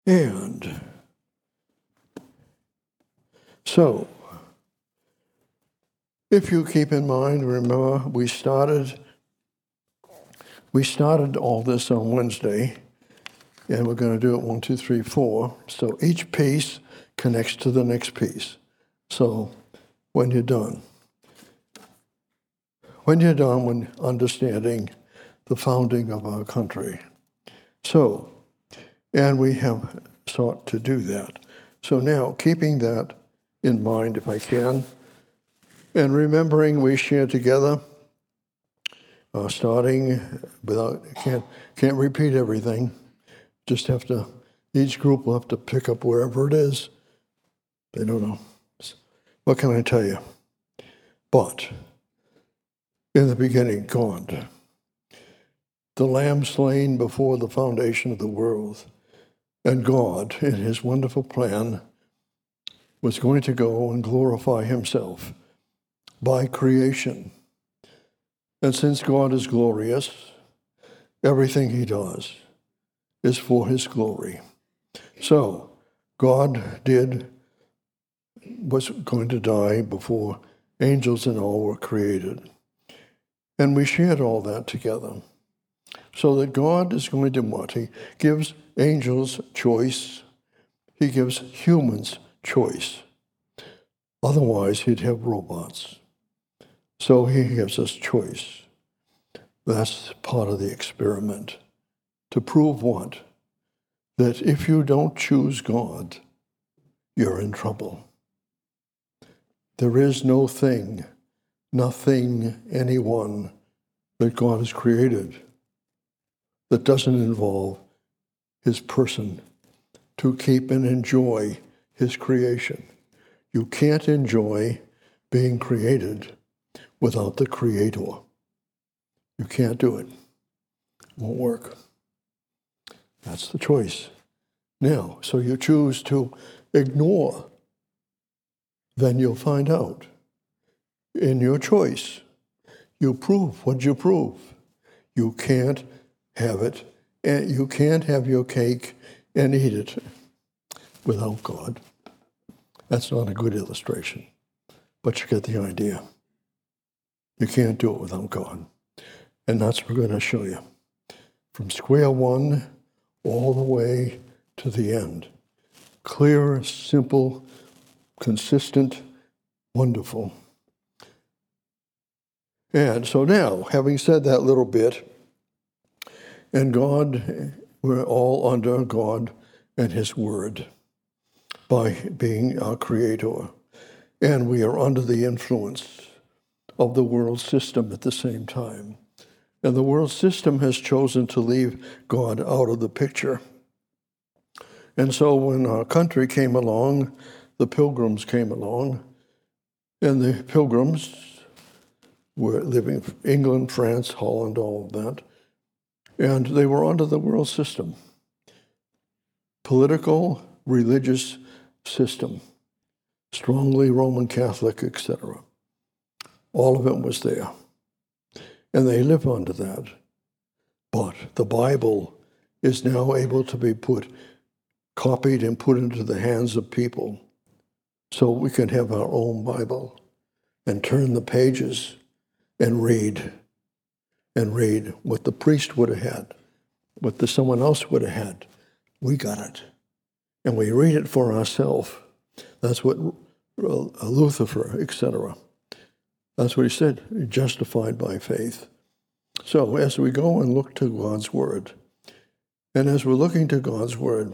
And so, if you keep in mind, remember, we started all this on Wednesday, and we're going to do it 1, 2, 3, 4. So each piece connects to the next piece. So when you're done when understanding the founding of our country. So, and we have sought to do that. So now, keeping that in mind, if I can, and remembering we share together, starting without, can't repeat everything, just have to, each group will have to pick up wherever it is. They don't know. What can I tell you? But, in the beginning, God, the Lamb slain before the foundation of the world, and God, in his wonderful plan, was going to go and glorify himself by creation. And since God is glorious, everything he does is for his glory. So, God was going to die before angels and all were created. And we shared all that together. So that God is going to what? He gives angels choice. He gives humans choice. Otherwise, he'd have robots. So he gives us choice. That's part of the experiment. To prove what? That if you don't choose God, you're in trouble. There is no thing, nothing, anyone that God has created that doesn't involve his person to keep and enjoy his creation. You can't enjoy being created without the Creator. You can't do it. It won't work. That's the choice. Now, so you choose to ignore, then you'll find out. In your choice, you prove what you prove. You can't have it, and you can't have your cake and eat it without God. That's not a good illustration, but you get the idea. You can't do it without God. And that's what we're going to show you. From square one all the way to the end. Clear, simple, consistent, wonderful. And so now, having said that little bit, and God, we're all under God and his word by being our creator. And we are under the influence of the world system at the same time. And the world system has chosen to leave God out of the picture. And so when our country came along, the Pilgrims came along, and the Pilgrims were living in England, France, Holland, all of that, and they were under the world system, political, religious system, strongly Roman Catholic, etc. All of it was there. And they live under that. But the Bible is now able to be copied and put into the hands of people so we can have our own Bible and turn the pages and read what the priest would have had, what someone else would have had. We got it. And we read it for ourselves. That's what Luther, etc. That's what he said, justified by faith. So as we go and look to God's word, and as we're looking to God's word,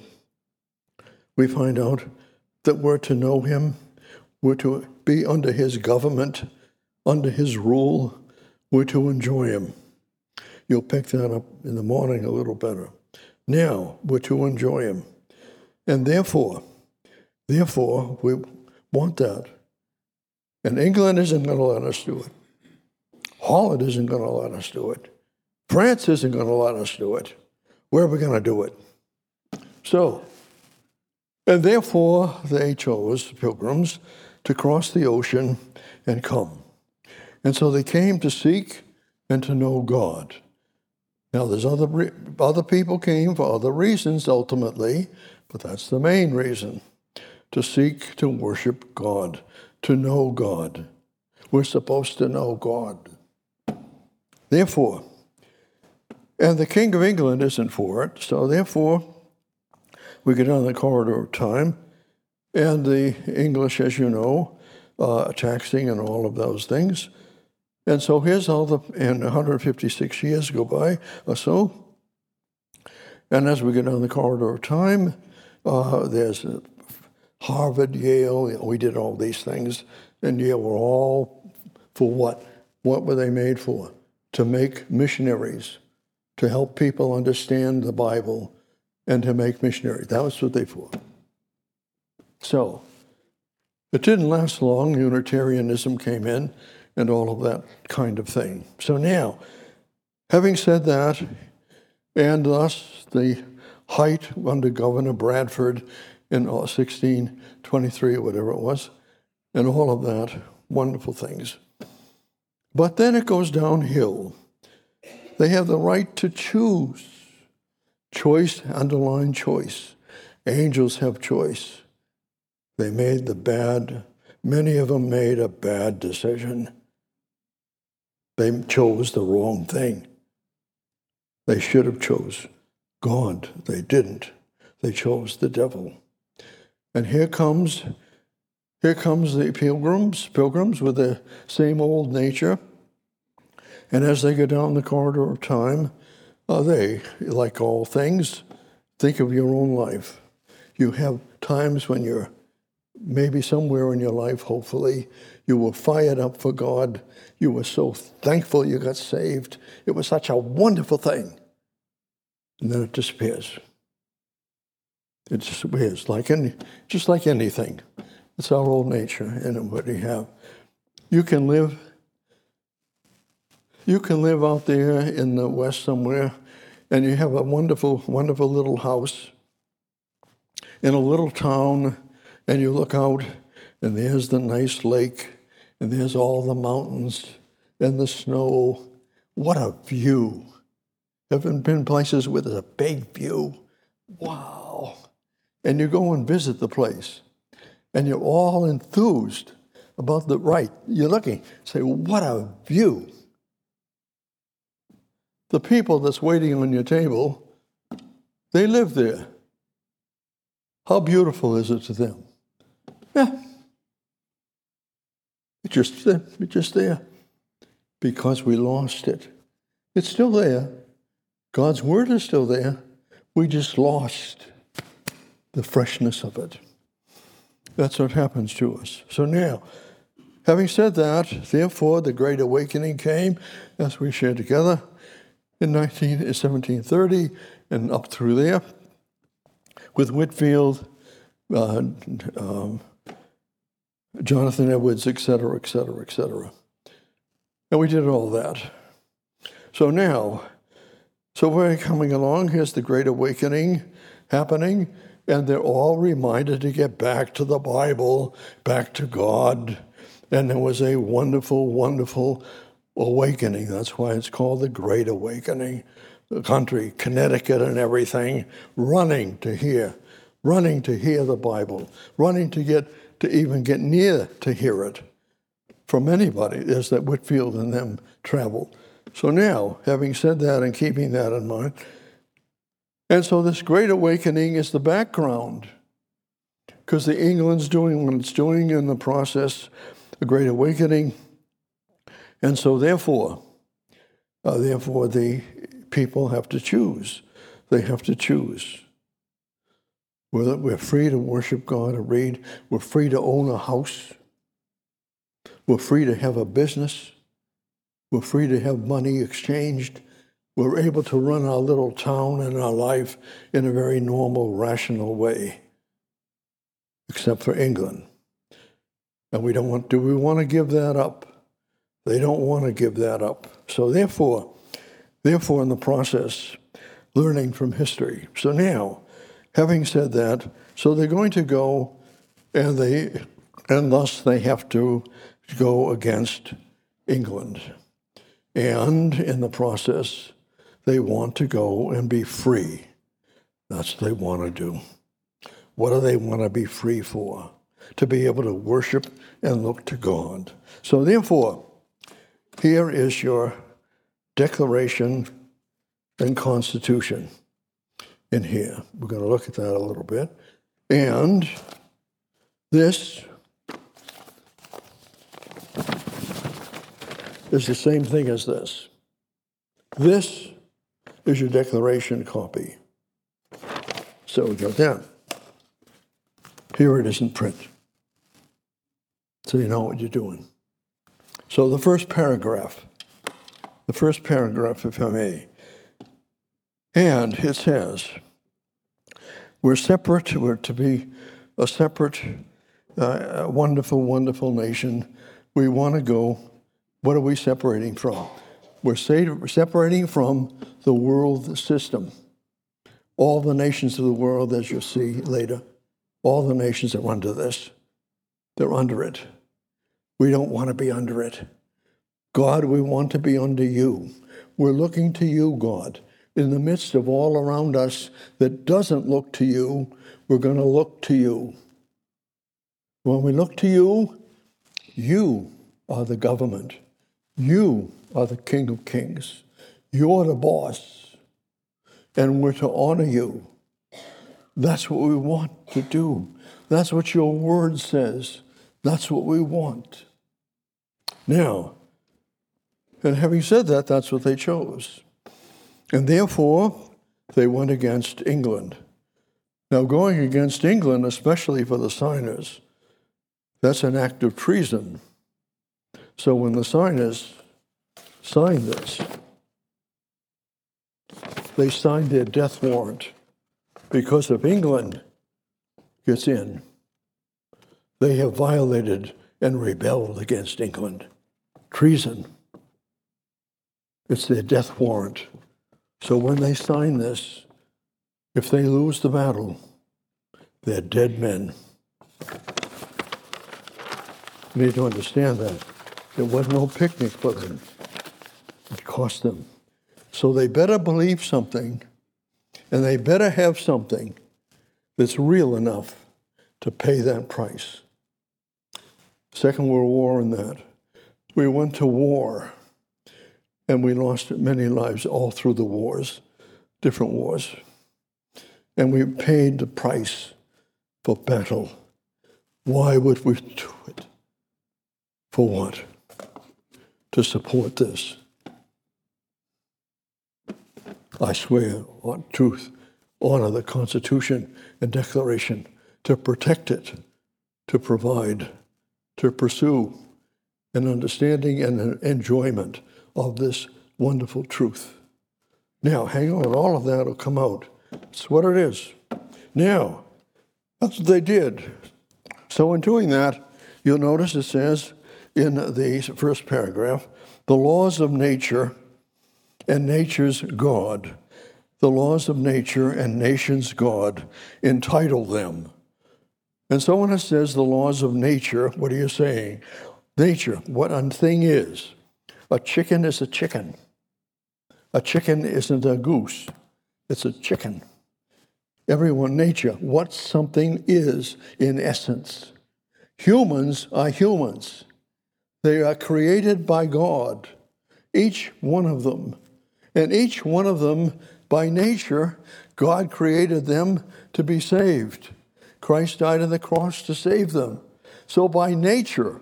we find out that we're to know him, we're to be under his government, under his rule, we're to enjoy him. You'll pick that up in the morning a little better. Now, we're to enjoy him. And therefore, we want that. And England isn't going to let us do it. Holland isn't going to let us do it. France isn't going to let us do it. Where are we going to do it? So, and therefore they chose, Pilgrims, to cross the ocean and come. And so they came to seek and to know God. Now there's other people came for other reasons ultimately, But that's the main reason, to seek to worship God, to know God. We're supposed to know God. Therefore, and the King of England isn't for it, so therefore, we get on the corridor of time, and the English, as you know, taxing and all of those things. And so here's and 156 years go by or so. And as we get on the corridor of time, there's Harvard, Yale, we did all these things, and Yale were all for what? What were they made for? To make missionaries, to help people understand the Bible, and to make missionaries. That was what they for. So, it didn't last long. Unitarianism came in and all of that kind of thing. So now, having said that, and thus the height under Governor Bradford in 1623 or whatever it was, and all of that, wonderful things. But then it goes downhill. They have the right to choose. Choice, underline choice. Angels have choice. They made many of them made a bad decision. They chose the wrong thing. They should have chose God. They didn't. They chose the devil. And here comes the pilgrims with the same old nature. And as they go down the corridor of time, they, like all things, think of your own life. You have times when you're maybe somewhere in your life, hopefully, you were fired up for God. You were so thankful you got saved. It was such a wonderful thing. And then it disappears. It disappears, just like anything. It's our old nature, and what we have. You can live out there in the West somewhere, and you have a wonderful, wonderful little house in a little town, and you look out, and there's the nice lake, and there's all the mountains and the snow. What a view. Haven't been places where there's a big view. Wow. And you go and visit the place, and you're all enthused about you're looking, say, what a view. The people that's waiting on your table, they live there. How beautiful is it to them? Yeah. It's just there. Because we lost it. It's still there. God's word is still there. We just lost the freshness of it. That's what happens to us. So now, having said that, therefore, the Great Awakening came, as we shared together, in 1730 and up through there, with Whitefield, Jonathan Edwards, etc., etc., etc. And we did all that. So now, we're coming along, here's the Great Awakening happening, and they're all reminded to get back to the Bible, back to God. And there was a wonderful, wonderful awakening. That's why it's called the Great Awakening. The country, Connecticut and everything, running to hear the Bible, running to even get near to hear it from anybody, as that Whitefield and them traveled. So now, having said that and keeping that in mind, and so this Great Awakening is the background, because the England's doing what it's doing in the process, the Great Awakening, and so therefore the people have to choose. They have to choose. We're free to worship God and read. We're free to own a house. We're free to have a business. We're free to have money exchanged. We're able to run our little town and our life in a very normal, rational way, except for England. And do we want to give that up? They don't want to give that up. So therefore, in the process, learning from history. So now, having said that, so they're going to go, and thus they have to go against England. And in the process, they want to go and be free. That's what they want to do. What do they want to be free for? To be able to worship and look to God. So therefore, here is your Declaration and Constitution in here. We're going to look at that a little bit. And this is the same thing as this. This is your declaration copy. So we got that. Here it is in print. So you know what you're doing. So the first paragraph, if I may. And it says, we're to be a separate, wonderful, wonderful nation. We want to go. What are we separating from? We're separating from the world system. All the nations of the world, as you'll see later, all the nations are under this. They're under it. We don't want to be under it. God, we want to be under you. We're looking to you, God. In the midst of all around us that doesn't look to you, we're going to look to you. When we look to you, you are the government. You are the King of Kings. You're the boss. And we're to honor you. That's what we want to do. That's what your word says. That's what we want. Now, and having said that, that's what they chose. And therefore, they went against England. Now, going against England, especially for the signers, that's an act of treason. So when the signers signed this, they signed their death warrant because if England gets in, they have violated and rebelled against England. Treason. It's their death warrant. So when they sign this, if they lose the battle, they're dead men. You need to understand that. There was no picnic for them. It cost them. So they better believe something, and they better have something that's real enough to pay that price. Second World War and that. We went to war, and we lost many lives all through the wars, different wars. And we paid the price for battle. Why would we do it? For what? To support this. I swear on truth, honor the Constitution and Declaration, to protect it, to provide, to pursue an understanding and an enjoyment of this wonderful truth. Now, hang on, all of that will come out. It's what it is. Now, that's what they did. So in doing that, you'll notice it says in the first paragraph, the laws of nature and nature's God, the laws of nature and nation's God, entitle them. And so when it says the laws of nature, what are you saying? Nature, what a thing is. A chicken is a chicken. A chicken isn't a goose. It's a chicken. Nature, what something is in essence. Humans are humans. They are created by God, each one of them. And each one of them, by nature, God created them to be saved. Christ died on the cross to save them. So by nature,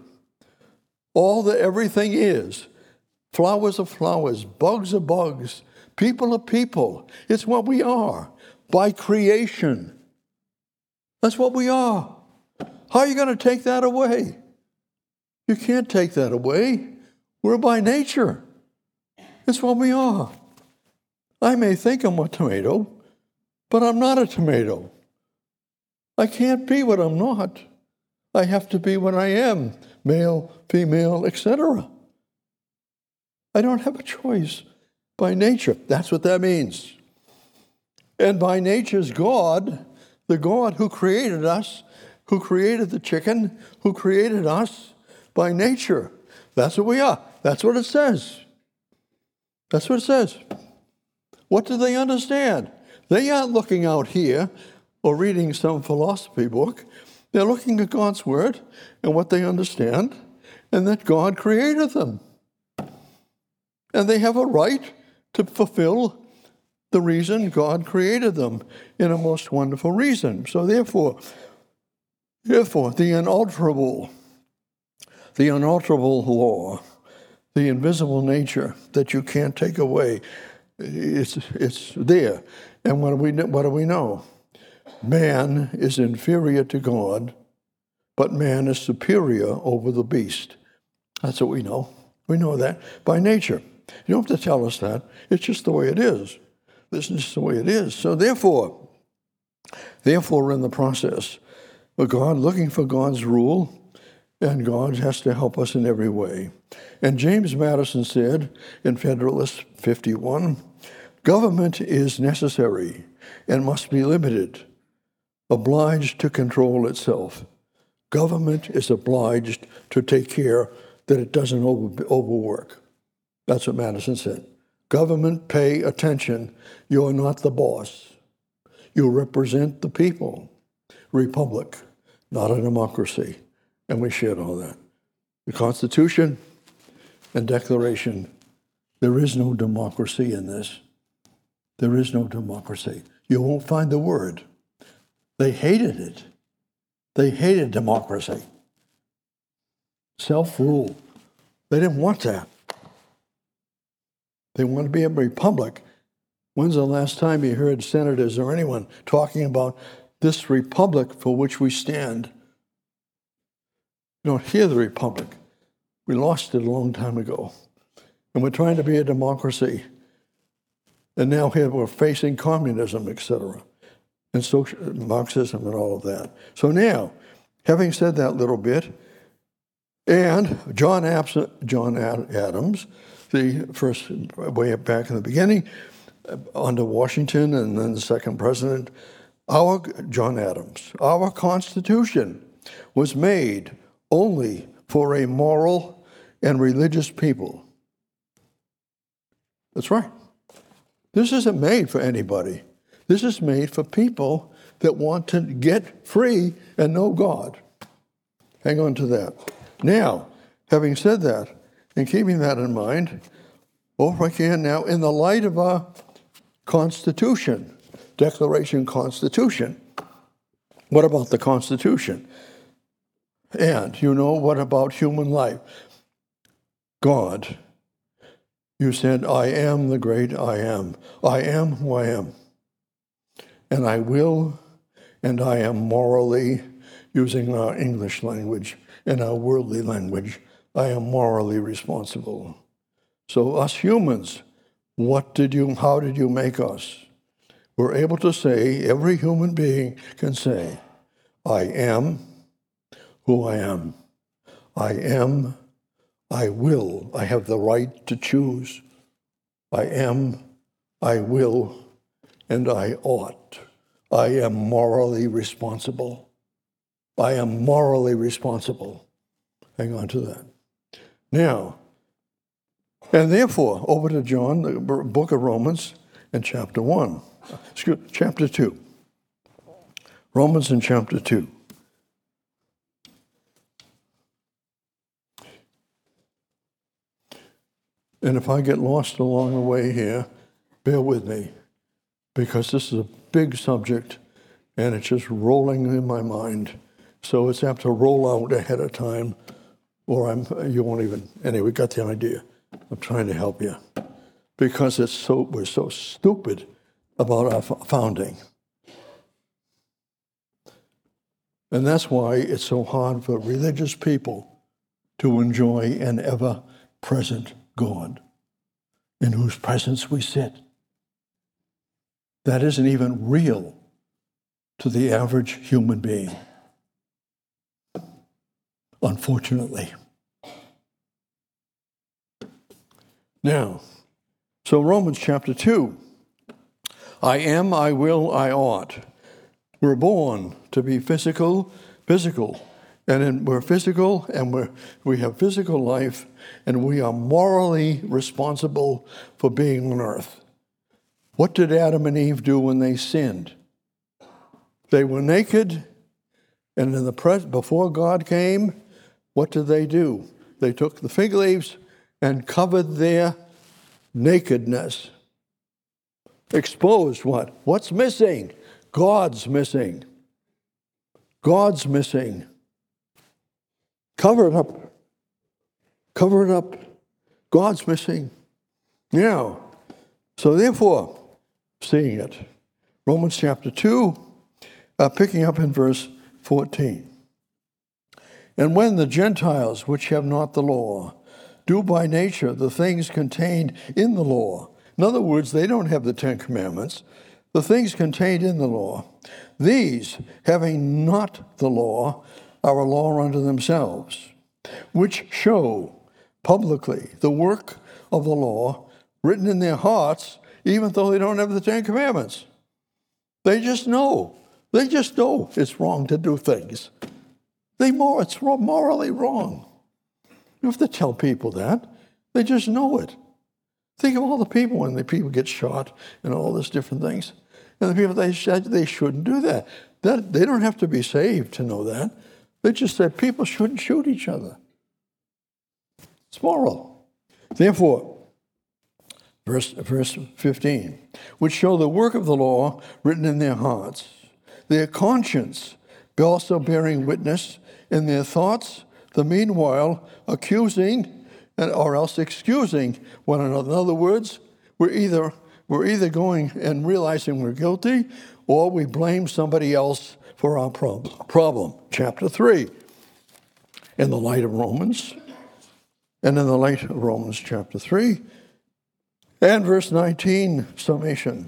everything is. Flowers are flowers, bugs are bugs, people are people. It's what we are by creation. That's what we are. How are you going to take that away? You can't take that away. We're by nature. It's what we are. I may think I'm a tomato, but I'm not a tomato. I can't be what I'm not. I have to be what I am, male, female, etc. I don't have a choice by nature. That's what that means. And by nature's God, the God who created us, who created the chicken, who created us by nature. That's what we are. That's what it says. That's what it says. What do they understand? They aren't looking out here or reading some philosophy book. They're looking at God's Word and what they understand, and that God created them. And they have a right to fulfill the reason God created them in a most wonderful reason. So therefore, the unalterable law, the invisible nature that you can't take away, it's there. And what do we know? Man is inferior to God, but man is superior over the beast. That's what we know. We know that by nature. You don't have to tell us that. It's just the way it is. This is just the way it is. So therefore, in the process, God, looking for God's rule, and God has to help us in every way. And James Madison said in Federalist 51, government is necessary and must be limited, obliged to control itself. Government is obliged to take care that it doesn't overwork. That's what Madison said. Government, pay attention. You're not the boss. You represent the people. Republic, not a democracy. And we shared all that. The Constitution and Declaration, there is no democracy in this. There is no democracy. You won't find the word. They hated it. They hated democracy. Self-rule. They didn't want that. They want to be a republic. When's the last time you heard senators or anyone talking about this republic for which we stand? You don't hear the republic. We lost it a long time ago. And we're trying to be a democracy. And now here we're facing communism, etc., and social Marxism and all of that. So now, having said that little bit, and John Adams, the first, way back in the beginning, under Washington and then the second president, John Adams, our Constitution was made only for a moral and religious people. That's right. This isn't made for anybody. This is made for people that want to get free and know God. Hang on to that. Now, having said that, and keeping that in mind, over here now, in the light of our Constitution, Declaration Constitution, what about the Constitution? And, what about human life? God, you said, I am the great I am. I am who I am. And I will, and I am morally, using our English language and our worldly language, I am morally responsible. So us humans, how did you make us? We're able to say, every human being can say, I am who I am. I am, I will. I have the right to choose. I am, I will, and I ought. I am morally responsible. I am morally responsible. Hang on to that. Now, and therefore, over to John, the book of Romans, and chapter 2. Romans in chapter 2. And if I get lost along the way here, bear with me, because this is a big subject, and it's just rolling in my mind. So it's apt to roll out ahead of time, or you won't even. Anyway, got the idea. I'm trying to help you, because we're so stupid about our founding, and that's why it's so hard for religious people to enjoy an ever-present God, in whose presence we sit. That isn't even real to the average human being, unfortunately. Now, so Romans chapter 2, I am, I will, I ought. We're born to be physical, and we're physical, and we have physical life, and we are morally responsible for being on earth. What did Adam and Eve do when they sinned? They were naked, and before God came, what did they do? They took the fig leaves and covered their nakedness. Exposed what? What's missing? God's missing. God's missing. Cover it up. Cover it up. God's missing. Now, so therefore, seeing it. Romans chapter 2, picking up in verse 14. And when the Gentiles, which have not the law, do by nature the things contained in the law. In other words, they don't have the Ten Commandments. The things contained in the law. These, having not the law, are a law unto themselves, which show publicly the work of the law written in their hearts, even though they don't have the Ten Commandments. They just know. They just know it's wrong to do things. It's morally wrong. You have to tell people that. They just know it. Think of all the people when the people get shot and all these different things. And the people, they said they shouldn't do that. They don't have to be saved to know that. They just said people shouldn't shoot each other. It's moral. Therefore, verse 15, which show the work of the law written in their hearts, their conscience also bearing witness in their thoughts, the meanwhile accusing or else excusing one another. In other words, we're either going and realizing we're guilty, or we blame somebody else for our problem. Chapter 3, in the light of Romans, and in the light of Romans chapter 3, and verse 19, summation.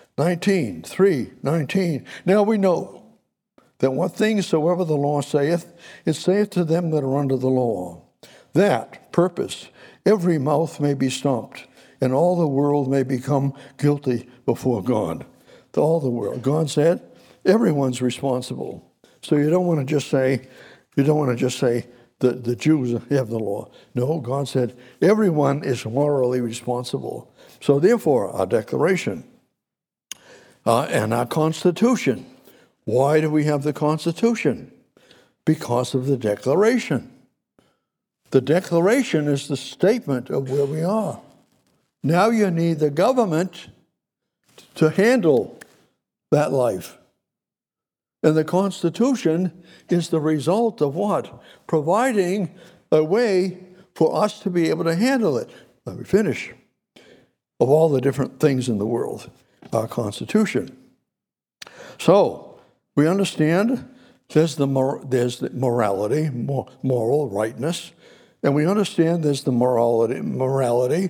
19. Now we know that what things soever the law saith, it saith to them that are under the law, that purpose every mouth may be stopped, and all the world may become guilty before God. To all the world. God said, everyone's responsible. So you don't want to just say the Jews have the law. No, God said everyone is morally responsible. So therefore, our declaration and our Constitution. Why do we have the Constitution? Because of the Declaration. The Declaration is the statement of where we are. Now you need the government to handle that life. And the Constitution is the result of what? Providing a way for us to be able to handle it. Let me finish. Of all the different things in the world, our Constitution. So, we understand there's the morality, moral rightness, and we understand there's the morality,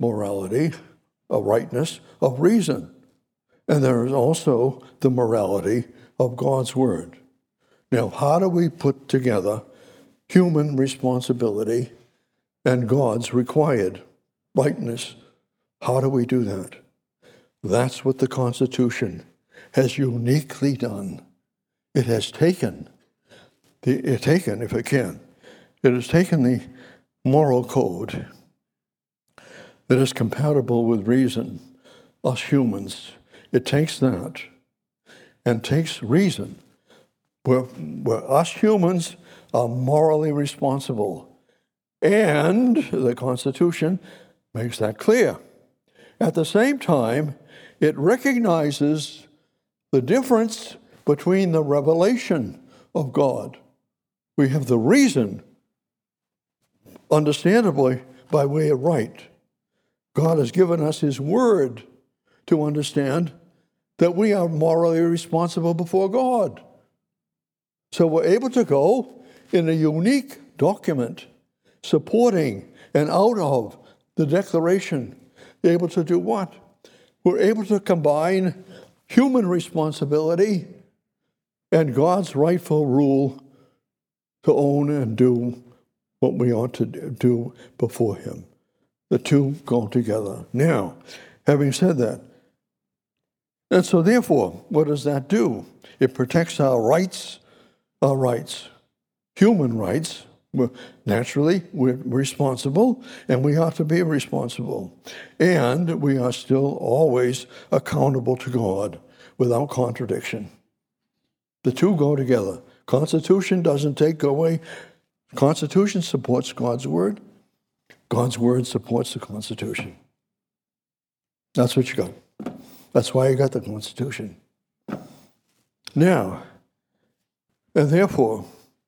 a rightness of reason. And there is also the morality of God's Word. Now, how do we put together human responsibility and God's required rightness? How do we do that? That's what the Constitution has uniquely done. It has taken, if it can, it has taken the moral code that is compatible with reason, us humans. It takes that and takes reason, where us humans are morally responsible. And the Constitution makes that clear. At the same time, it recognizes the difference between the revelation of God. We have the reason, understandably, by way of right. God has given us His Word to understand that we are morally responsible before God. So we're able to go in a unique document supporting and out of the Declaration, able to do what? We're able to combine human responsibility and God's rightful rule to own and do what we ought to do before Him. The two go together. Now, having said that, and so therefore, what does that do? It protects our rights, human rights. Naturally, we're responsible, and we ought to be responsible. And we are still always accountable to God without contradiction. The two go together. Constitution doesn't take away. Constitution supports God's word. God's word supports the Constitution. That's what you got. That's why you got the Constitution. Now, and therefore,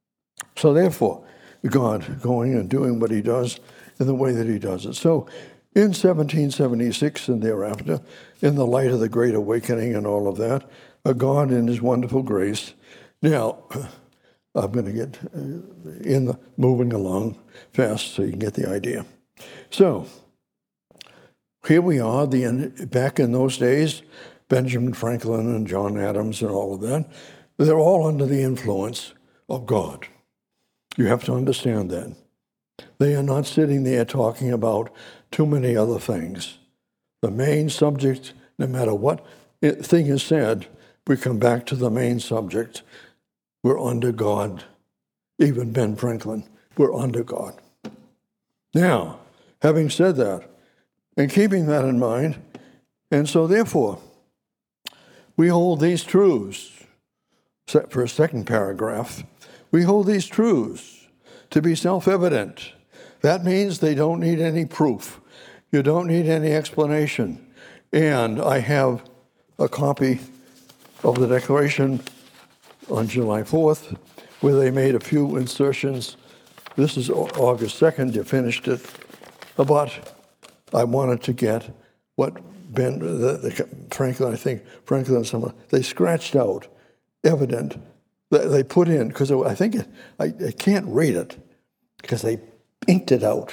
God going and doing what he does in the way that he does it. So in 1776 and thereafter, in the light of the Great Awakening and all of that, God in his wonderful grace. Now, I'm going to get moving along fast so you can get the idea. So, here we are, back in those days, Benjamin Franklin and John Adams and all of that, they're all under the influence of God. You have to understand that. They are not sitting there talking about too many other things. The main subject, no matter what thing is said, we come back to the main subject. We're under God. Even Ben Franklin, we're under God. Now, having said that, and keeping that in mind, and so therefore, we hold these truths, for a second paragraph, we hold these truths to be self-evident. That means they don't need any proof. You don't need any explanation. And I have a copy of the Declaration on July 4th, where they made a few insertions. This is August 2nd, you finished it. But I wanted to get what Franklin, I think, Franklin and someone, they scratched out evident, they put in, because I think, I can't read it, because they inked it out.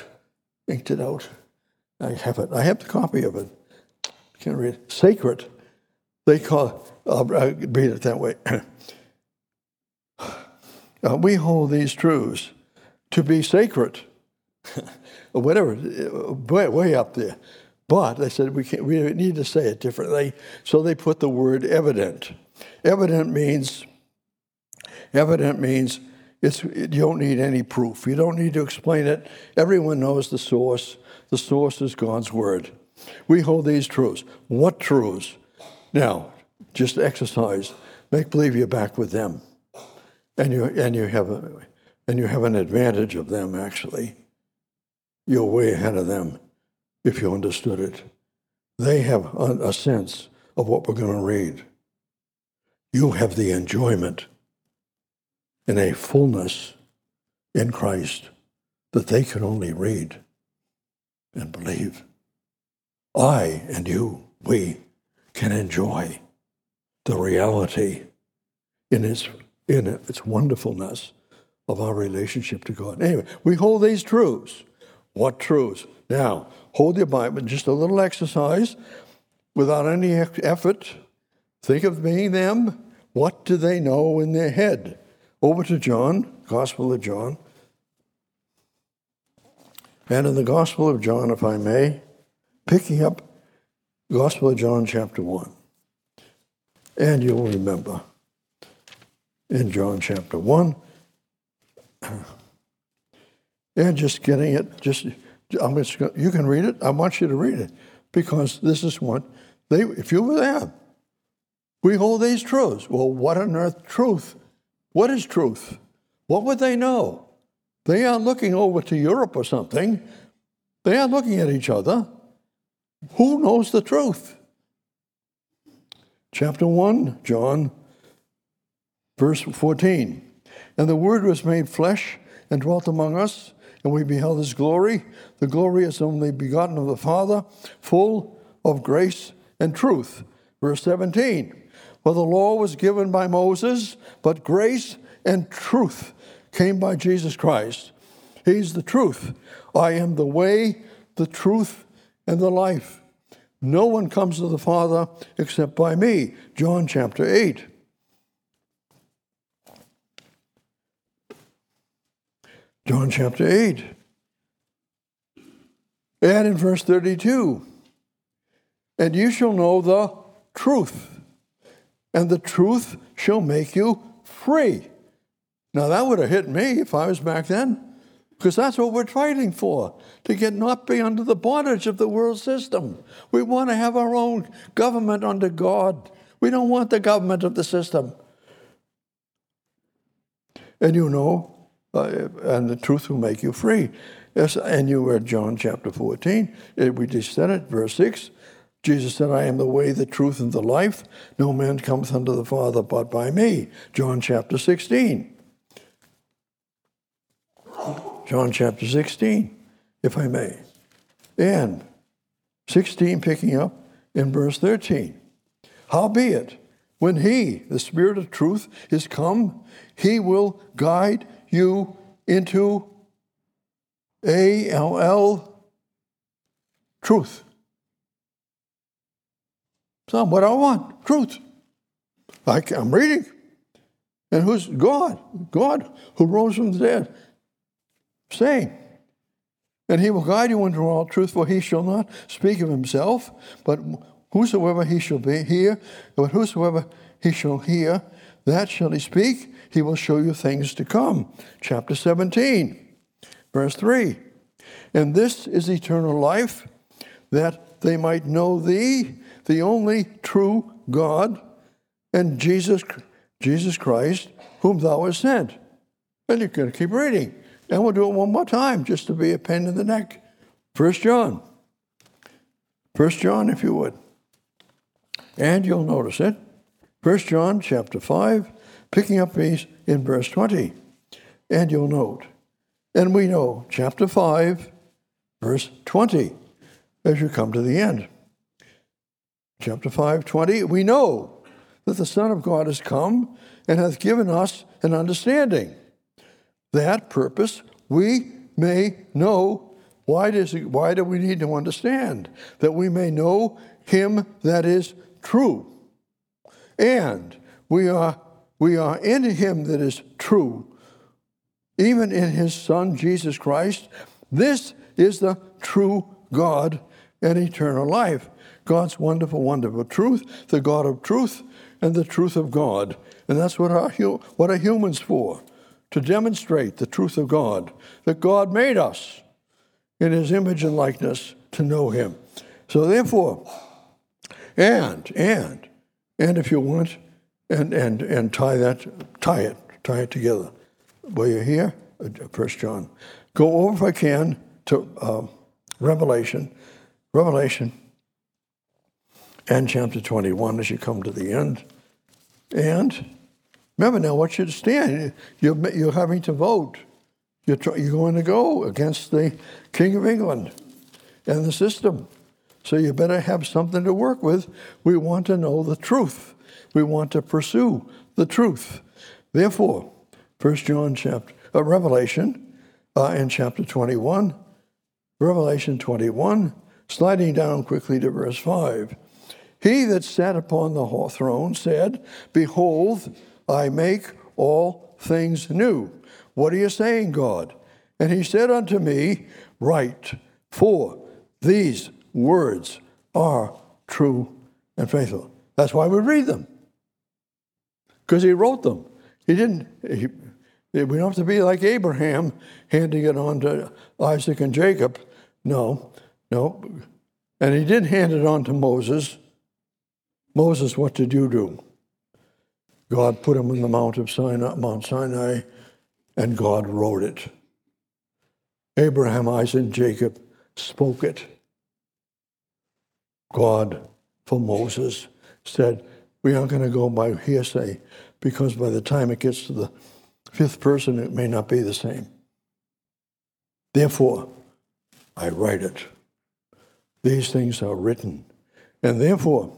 I have it. I have the copy of it. I can't read it. Sacred. They call, I'll read it that way. We hold these truths to be sacred, or whatever, way up there. But they said we need to say it differently, so they put the word evident. Evident means you don't need any proof. You don't need to explain it. Everyone knows the source. The source is God's word. We hold these truths. What truths? Now, just exercise. Make believe you're back with them. And you have an advantage of them, actually. You're way ahead of them, if you understood it. They have a sense of what we're going to read. You have the enjoyment and a fullness in Christ that they can only read and believe. I and you, we can enjoy the reality in its wonderfulness of our relationship to God. Anyway, we hold these truths. What truths? Now, hold your Bible, just a little exercise, without any effort. Think of being them. What do they know in their head? Over to John, Gospel of John. And in the Gospel of John, if I may, picking up Gospel of John chapter 1. And you'll remember, in John chapter 1, and just getting it, you can read it. I want you to read it, because this is what if you were there, we hold these truths. Well, what on earth truth? What is truth? What would they know? They aren't looking over to Europe or something. They aren't looking at each other. Who knows the truth? Chapter 1, John, verse 14. And the Word was made flesh and dwelt among us, and we beheld his glory. The glory is only begotten of the Father, full of grace and truth. Verse 17. For the law was given by Moses, but grace and truth came by Jesus Christ. He's the truth. I am the way, the truth, and the life. No one comes to the Father except by me. John chapter 8. John chapter 8. And in verse 32. And you shall know the truth, and the truth shall make you free. Now that would have hit me if I was back then, because that's what we're fighting for, to not be under the bondage of the world system. We want to have our own government under God. We don't want the government of the system. and you know, and the truth will make you free. Yes, and you read John chapter 14. We just said it, verse 6. Jesus said, I am the way, the truth, and the life. No man cometh unto the Father but by me. John chapter 16. John chapter 16, if I may. And 16 picking up in verse 13. Howbeit, when he, the Spirit of truth, is come, he will guide you into A-L-L, truth. So what I want, truth. I'm reading. And who's God? God who rose from the dead. Saying, and he will guide you into all truth, for he shall not speak of himself, but whosoever he shall hear, but whosoever he shall hear, that shall he speak. He will show you things to come. Chapter 17, verse 3. And this is eternal life, that they might know thee, the only true God, and Jesus Christ, whom thou hast sent. And you're going to keep reading. And we'll do it one more time, just to be a pain in the neck. 1 John. 1 John, if you would. And you'll notice it. 1 John chapter 5, picking up in verse 20. And you'll note. And we know, chapter 5, verse 20, as you come to the end. Chapter 5, 20, we know that the Son of God is come and hath given us an understanding. That purpose we may know. Why do we need to understand? That we may know him that is true. And we are in him that is true, even in his Son, Jesus Christ. This is the true God and eternal life. God's wonderful, wonderful truth, the God of truth, and the truth of God. And that's what are humans for? To demonstrate the truth of God, that God made us in his image and likeness to know him. So therefore, and if you want, and tie it together. While you're here, 1 John. Go over, if I can, to Revelation and chapter 21 as you come to the end. And remember now what you stand. You're having to vote. You're going to go against the King of England and the system. So you better have something to work with. We want to know the truth. We want to pursue the truth. Therefore, 1 John Revelation in chapter 21, Revelation 21, sliding down quickly to verse 5. He that sat upon the throne said, Behold, I make all things new. What are you saying, God? And he said unto me, Write, for these words are true and faithful. That's why we read them. Because he wrote them. We don't have to be like Abraham, handing it on to Isaac and Jacob. No. And he didn't hand it on to Moses. Moses, what did you do? God put him on the Mount Sinai, and God wrote it. Abraham, Isaac, and Jacob spoke it. God, for Moses, said, we aren't going to go by hearsay, because by the time it gets to the fifth person, it may not be the same. Therefore, I write it. These things are written. And therefore,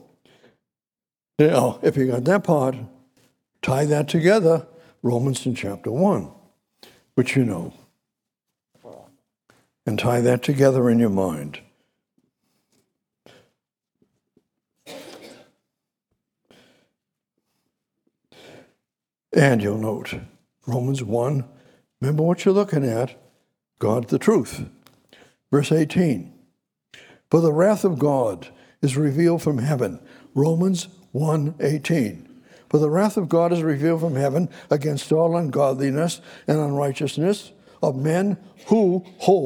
if you got that part, tie that together, Romans in chapter 1, which you know. And tie that together in your mind. And you'll note, Romans 1, remember what you're looking at, God the truth. Verse 18, for the wrath of God is revealed from heaven. Romans 1:18. For the wrath of God is revealed from heaven against all ungodliness and unrighteousness of men who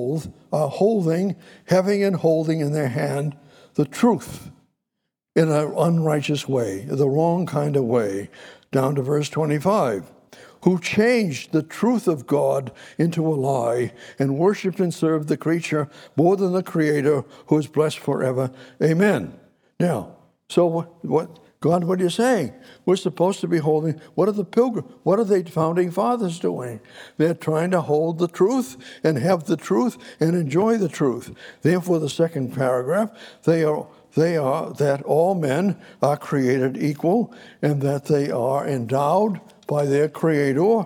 having in their hand the truth in an unrighteous way, the wrong kind of way, down to verse 25. who changed the truth of God into a lie and worshiped and served the creature more than the Creator, who is blessed forever. Amen. Now, so what God, what are you saying? We're supposed to be holding, what are the founding fathers doing? They're trying to hold the truth and have the truth and enjoy the truth. Therefore, the second paragraph, they are that all men are created equal and that they are endowed by their Creator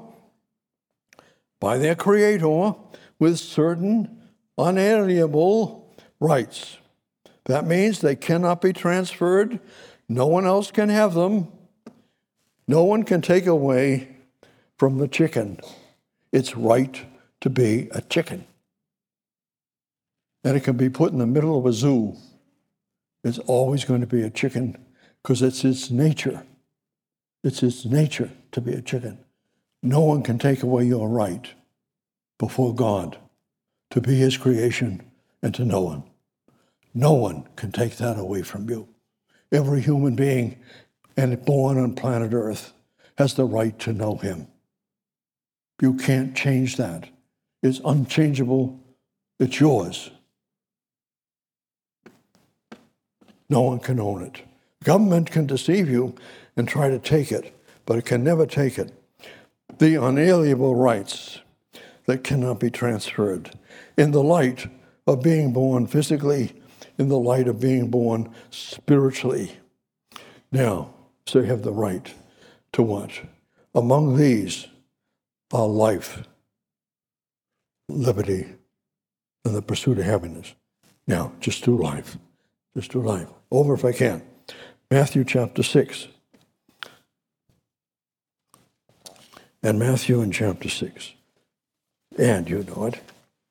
with certain unalienable rights. That means they cannot be transferred. No one else can have them. No one can take away from the chicken its right to be a chicken. And it can be put in the middle of a zoo. It's always going to be a chicken because it's its nature. It's its nature to be a chicken. No one can take away your right before God to be His creation and to know Him. No one can take that away from you. Every human being and born on planet Earth has the right to know Him. You can't change that. It's unchangeable. It's yours. No one can own it. Government can deceive you and try to take it, but it can never take it. The unalienable rights that cannot be transferred in the light of being born physically, in the light of being born spiritually. Now, so you have the right to what? Among these are life, liberty, and the pursuit of happiness. Now, just do life. Just do life. Over if I can. Matthew chapter 6. And Matthew in chapter 6. And you know it.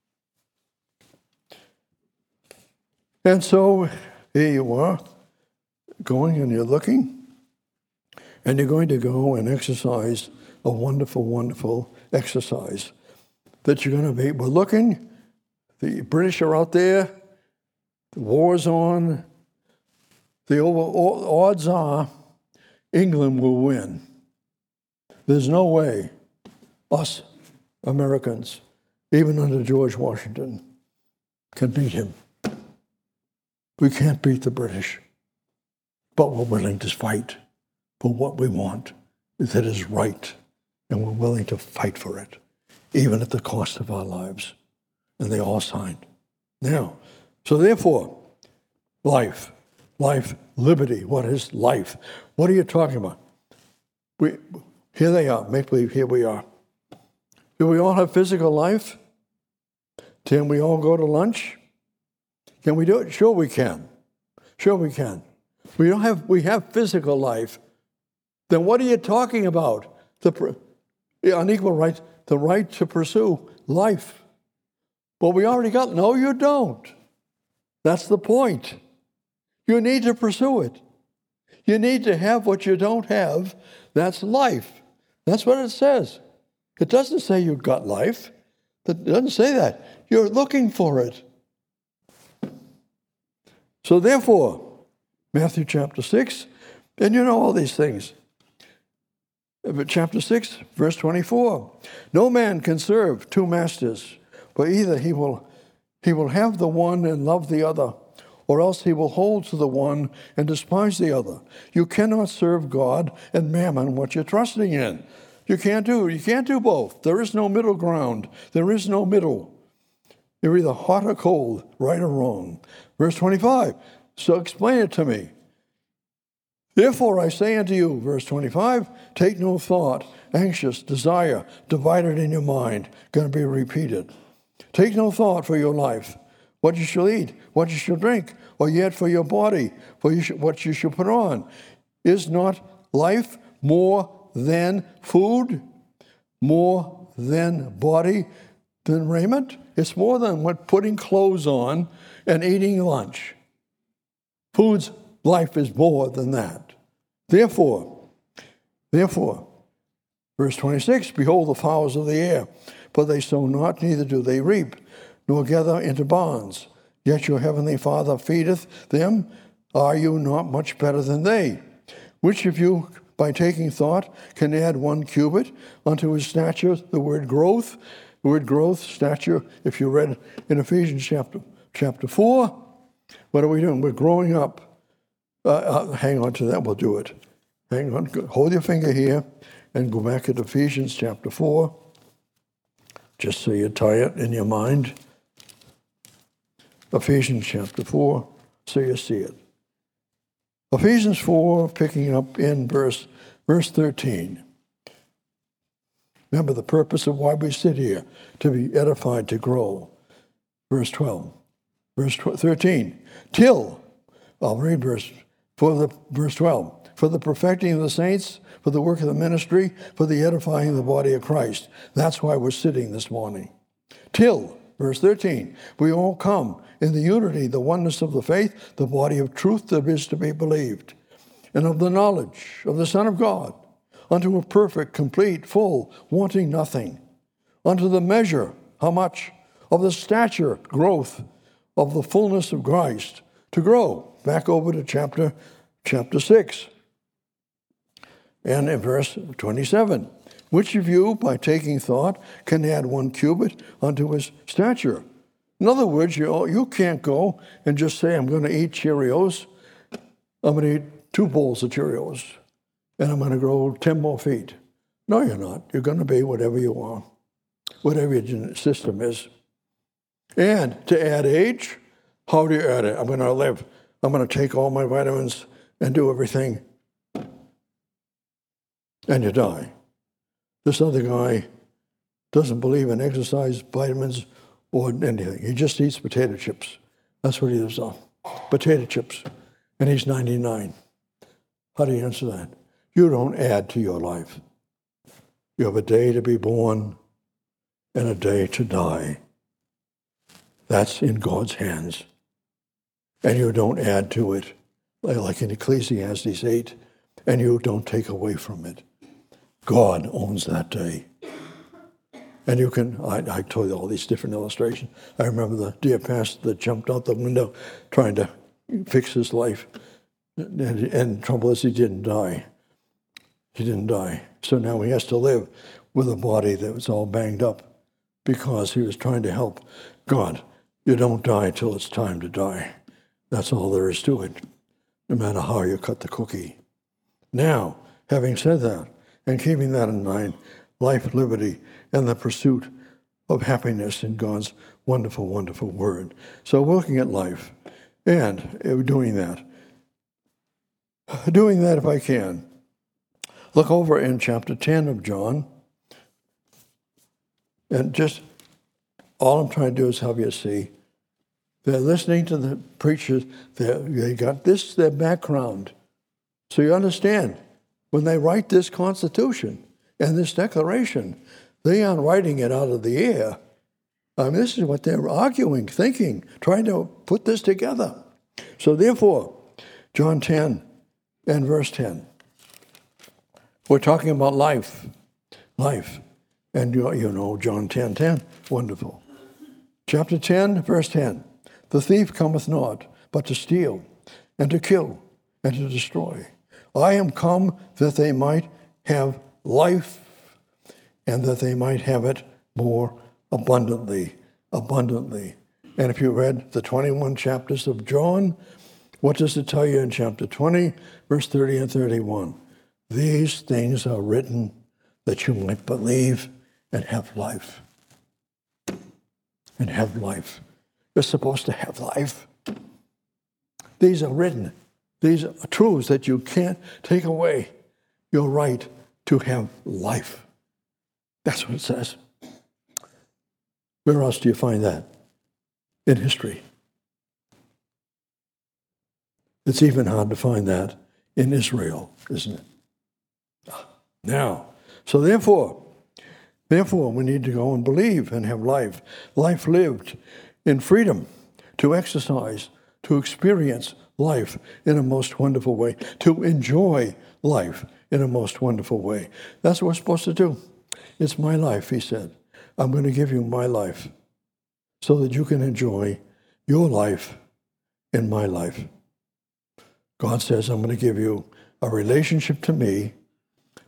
And so here you are, going and you're looking, and you're going to go and exercise a wonderful, wonderful exercise that you're going to be. We're looking, the British are out there, the war's on, the odds are England will win. There's no way us Americans, even under George Washington, can beat him. We can't beat the British, but we're willing to fight for what we want that is right, and we're willing to fight for it, even at the cost of our lives. And they all signed. Now, so therefore, life, liberty. What is life? What are you talking about? Here they are. Make believe, here we are. Do we all have physical life? Can we all go to lunch? Can we do it? Sure we can. Sure we can. We have physical life. Then what are you talking about? The unequal right, the right to pursue life. Well, we already got, no, you don't. That's the point. You need to pursue it. You need to have what you don't have. That's life. That's what it says. It doesn't say you've got life. It doesn't say that. You're looking for it. So therefore, Matthew chapter 6, and you know all these things. But chapter 6, verse 24. No man can serve two masters, for either he will have the one and love the other, or else he will hold to the one and despise the other. You cannot serve God and mammon, what you're trusting in. You can't do both. There is no middle ground. There is no middle. You're either hot or cold, right or wrong. Verse 25, so explain it to me. Therefore I say unto you, verse 25, take no thought, anxious, desire, divided in your mind, going to be repeated. Take no thought for your life, what you shall eat, what you shall drink, or yet for your body, what you shall put on. Is not life more than food, more than body, than raiment? It's more than what putting clothes on and eating lunch. Life is more than that. Therefore, verse 26, behold the fowls of the air, for they sow not, neither do they reap, nor gather into barns. Yet your heavenly Father feedeth them. Are you not much better than they? Which of you, by taking thought, can add 1 cubit unto his stature? The word growth, stature, if you read in Ephesians chapter 4, what are we doing? We're growing up. Hang on to that, we'll do it. Hang on, hold your finger here and go back to Ephesians chapter 4, just so you tie it in your mind. Ephesians chapter 4, so you see it. Ephesians 4, picking up in verse 13. Remember the purpose of why we sit here, to be edified, to grow. Verse 12. Verse 13. Till, I'll read verse 12. For the perfecting of the saints, for the work of the ministry, for the edifying of the body of Christ. That's why we're sitting this morning. Till, verse 13, we all come in the unity, the oneness of the faith, the body of truth that is to be believed, and of the knowledge of the Son of God, unto a perfect, complete, full, wanting nothing, unto the measure, how much? Of the stature, growth, of the fullness of Christ, to grow. Back over to chapter 6. And in verse 27, which of you, by taking thought, can add 1 cubit unto his stature? In other words, you can't go and just say, I'm going to eat Cheerios. I'm going to eat 2 bowls of Cheerios, and I'm going to grow 10 more feet. No, you're not. You're going to be whatever you are, whatever your system is. And to add age, how do you add it? I'm going to live. I'm going to take all my vitamins and do everything. And you die. This other guy doesn't believe in exercise, vitamins, or anything. He just eats potato chips. That's what he lives on. Potato chips. And he's 99. How do you answer that? You don't add to your life. You have a day to be born and a day to die. That's in God's hands. And you don't add to it, like in Ecclesiastes 8, and you don't take away from it. God owns that day. And you can, I told you all these different illustrations. I remember the dear pastor that jumped out the window trying to fix his life. And the trouble is he didn't die. He didn't die. So now he has to live with a body that was all banged up because he was trying to help. God, you don't die till it's time to die. That's all there is to it, no matter how you cut the cookie. Now, having said that, and keeping that in mind, life, liberty, and the pursuit of happiness in God's wonderful, wonderful word. So we're looking at life and doing that. Doing that if I can. Look over in chapter 10 of John. And just all I'm trying to do is help you see. They're listening to the preachers. They got this, their background. So you understand, when they write this Constitution and this Declaration, they aren't writing it out of the air. I mean, this is what they're arguing, thinking, trying to put this together. So therefore, John 10 and verse 10. We're talking about life. And you know John 10:10, wonderful. Chapter 10, verse 10. The thief cometh not, but to steal, and to kill, and to destroy. I am come that they might have life, and that they might have it more abundantly. And if you read the 21 chapters of John, what does it tell you in chapter 20, verse 30 and 31? These things are written that you might believe and have life. And have life. You're supposed to have life. These are written. These are truths that you can't take away. Your right to have life. That's what it says. Where else do you find that? In history. It's even hard to find that in Israel, isn't it? Now, so therefore, we need to go and believe and have life. Life lived in freedom, to exercise, to experience life in a most wonderful way, to enjoy life in a most wonderful way. That's what we're supposed to do. It's my life, he said. I'm going to give you my life so that you can enjoy your life in my life. God says, I'm going to give you a relationship to me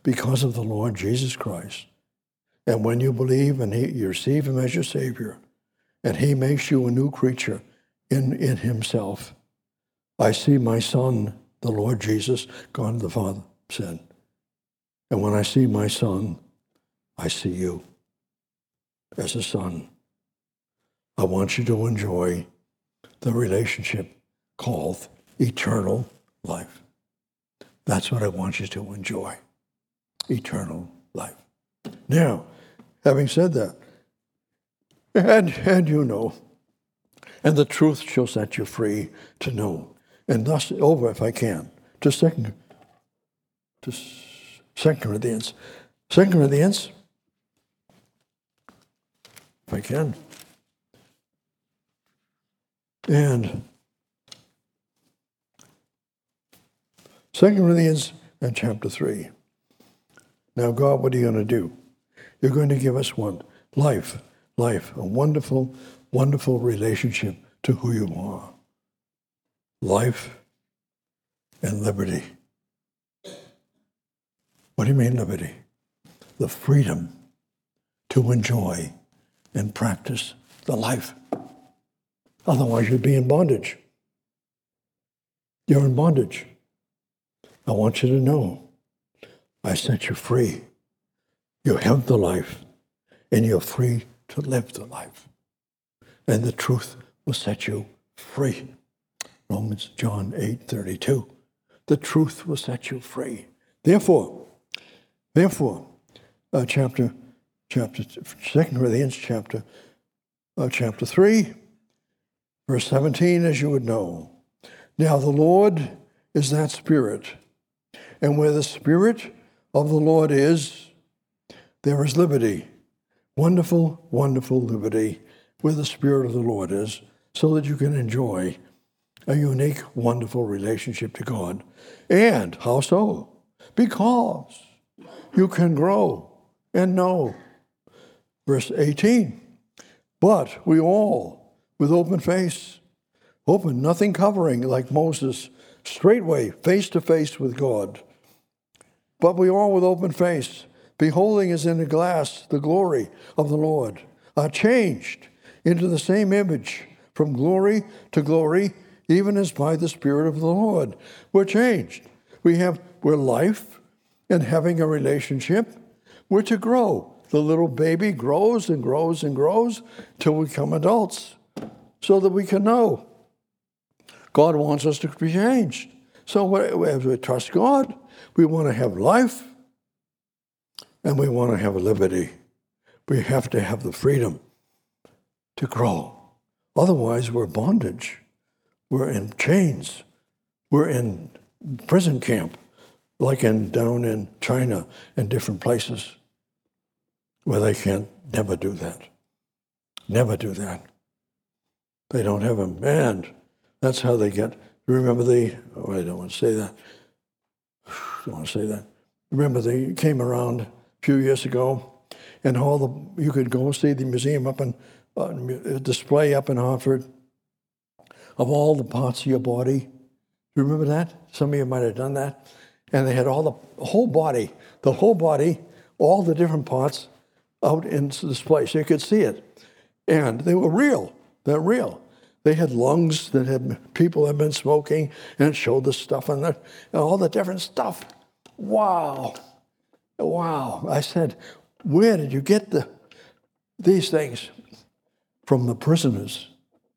because of the Lord Jesus Christ. And when you believe and you receive him as your Savior, and he makes you a new creature in himself, I see my Son, the Lord Jesus, God the Father said. And when I see my Son, I see you as a son. I want you to enjoy the relationship called eternal life. That's what I want you to enjoy, eternal life. Now, having said that, and you know, and the truth shall set you free to know. And thus, over, if I can, to 2 Corinthians. 2 Corinthians, if I can. And 2 Corinthians and chapter 3. Now, God, what are you going to do? You're going to give us one, life, a wonderful, wonderful relationship to who you are. Life and liberty. What do you mean liberty? The freedom to enjoy and practice the life. Otherwise, you'd be in bondage. You're in bondage. I want you to know, I set you free. You have the life, and you're free to live the life. And the truth will set you free. John 8:32. The truth will set you free. Therefore, 2 Corinthians chapter 3, verse 17, as you would know. Now the Lord is that Spirit, and where the Spirit of the Lord is, there is liberty. Wonderful, wonderful liberty where the Spirit of the Lord is, so that you can enjoy a unique, wonderful relationship to God. And how so? Because you can grow and know. Verse 18, but we all, with open face, open, nothing covering, like Moses, straightway, face to face with God. But we all with open face, beholding as in a glass the glory of the Lord, are changed into the same image from glory to glory, even as by the Spirit of the Lord. We're changed. We're life and having a relationship. We're to grow. The little baby grows and grows and grows till we become adults so that we can know. God wants us to be changed. So as we trust God, we want to have life and we want to have liberty. We have to have the freedom to grow. Otherwise, we're bondage. We're in chains. We're in prison camp, like down in China and different places where they can't never do that. Never do that. They don't have them. And that's how they get. Remember I don't want to say that. Remember they came around a few years ago, and you could go see the museum up in display up in Hartford of all the parts of your body. You remember that? Some of you might have done that. And they had the whole body, all the different parts out in display, so you could see it. And they were real. They're real. They had lungs that people had been smoking, and it showed the stuff and all the different stuff. Wow. I said, where did you get these things? From the prisoners.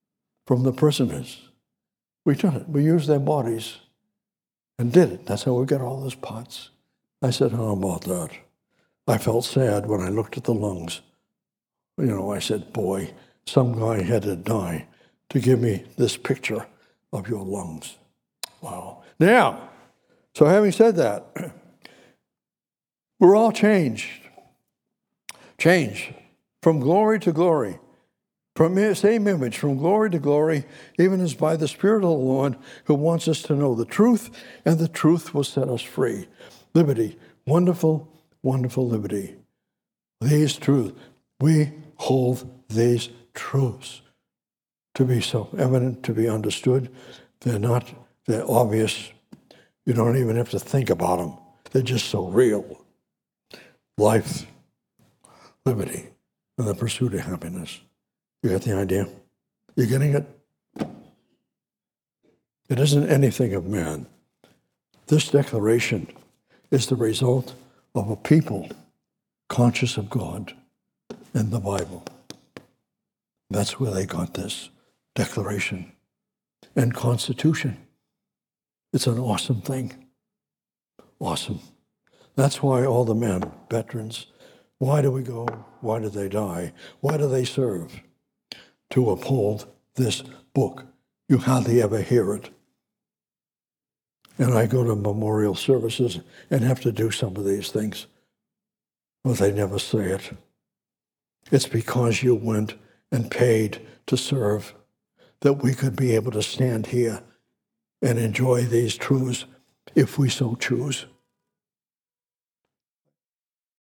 We did it. We used their bodies and did it. That's how we got all those parts. I said, how about that? I felt sad when I looked at the lungs. I said, boy, some guy had to die to give me this picture of your lungs. Wow. Now, so having said that, we're all changed. Changed from glory to glory. From the same image, from glory to glory, even as by the Spirit of the Lord, who wants us to know the truth, and the truth will set us free. Liberty, wonderful, wonderful liberty. These truths, we hold these truths to be so evident, to be understood. They're obvious. You don't even have to think about them. They're just so real. life, liberty, and the pursuit of happiness. You get the idea? You getting it? It isn't anything of man. This declaration is the result of a people conscious of God in the Bible. That's where they got this declaration and constitution. It's an awesome thing. Awesome. That's why all the men, veterans, why do we go? Why do they die? Why do they serve? To uphold this book. You hardly ever hear it. And I go to memorial services and have to do some of these things, but they never say it. It's because you went and paid to serve that we could be able to stand here and enjoy these truths if we so choose.